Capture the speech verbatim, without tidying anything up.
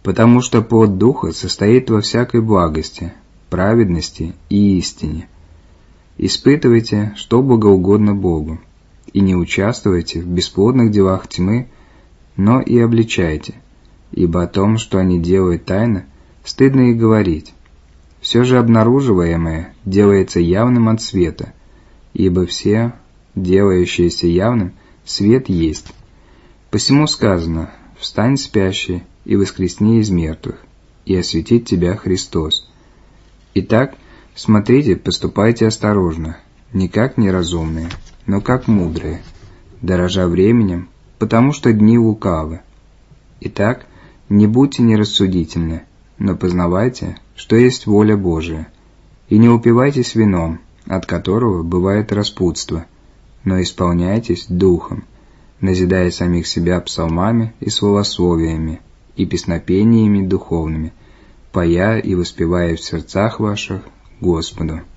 потому что плод Духа состоит во всякой благости, праведности и истине. Испытывайте, что благоугодно Богу, и не участвуйте в бесплодных делах тьмы, но и обличайте, ибо о том, что они делают тайно, стыдно и говорить. Все же обнаруживаемое делается явным от света, ибо все, делающиеся явным, свет есть. Посему сказано: «Встань, спящий, и воскресни из мертвых, и осветит тебя Христос». Итак, смотрите, поступайте осторожно, не как неразумные, но как мудрые, дорожа временем, потому что дни лукавы. Итак, не будьте нерассудительны, но познавайте, что есть воля Божия, и не упивайтесь вином, от которого бывает распутство, но исполняйтесь духом, назидая самих себя псалмами и словословиями, и песнопениями духовными, поя и воспевая в сердцах ваших Господу.